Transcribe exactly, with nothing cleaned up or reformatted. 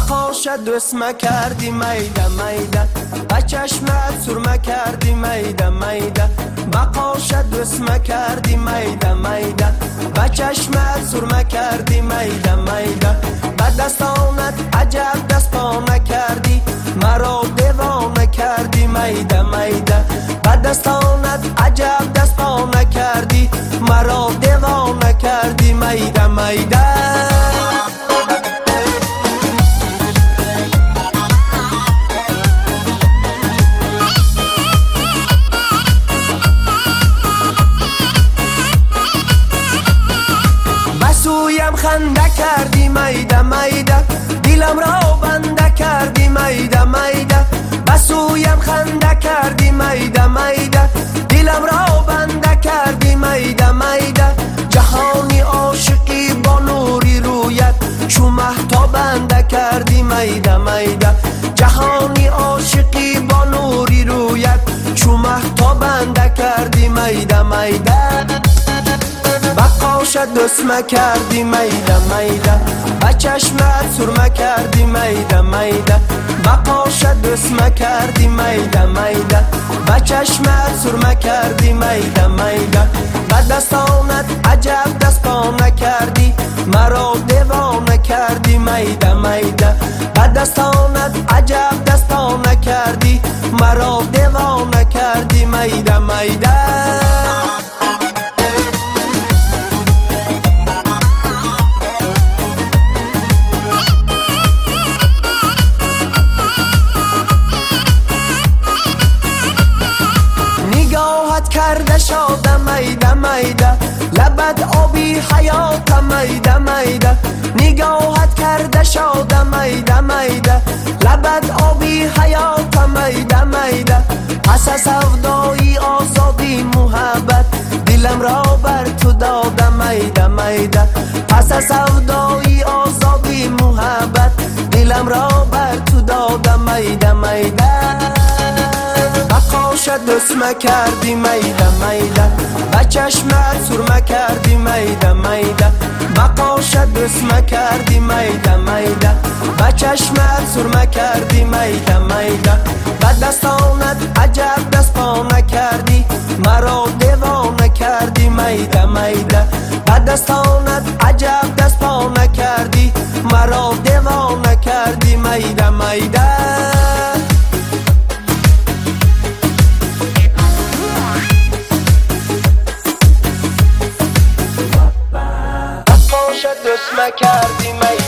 بقاشت دسمه کردی میده میده، به چشمت سرمه کردی میده میده، بقاشت دسمه کردی میده میده، به چشمت سرمه کردی میده میده، به دستانت عجب دستانه کردی، مرا دیوانه کردی میده میده، به دستانت عجب دستانه کردی، مرا دیوانه کردی میده میده. بسویم خنده کردی میده میده، دلم را بنده کردی میده میده، بسویم خنده کردی میده میده، دلم را بنده کردی میده میده، جهانی عاشقی با نوری رویت، چو مهتاب بنده کردی میده میده، جهانی عاشقی با نوری رویت، چو مهتاب بنده کردی میده میده، بقاشت دسمه کردی میده میده، به چشمت سرمه کردی میده میده، بقاشت دسمه کردی میده میده، به چشمت سرمه کردی میده میده، به دستانت عجب دستانه کردی، مرا دیوانه کردی میده میده، به دستانت عجب دستانه کردی، مرا دیوانه کردی میده میده. کرده شاده میده میده، لبت آبی حیات میده میده، نگاهت کرده شاده میده میده، لبت آبی حیات میده میده، پس سودایی آزادی محبت، دلم را بر تو داده میده میده، پس سودایی آزادی محبت، دلم را بر تو داده میده میده، بقاشت دسمه کردی میده میده، به چشمت سرمه کردی میده میده، بقاشت دسمه کردی میده میده، به چشمت سرمه کردی میده میده، به دستانت عجب دستانه کردی، مرا دیوانه کردی میده میده، به دستانت عجب دستانه کردی، مرا دیوانه کردی میده میده. دسمه کردی میده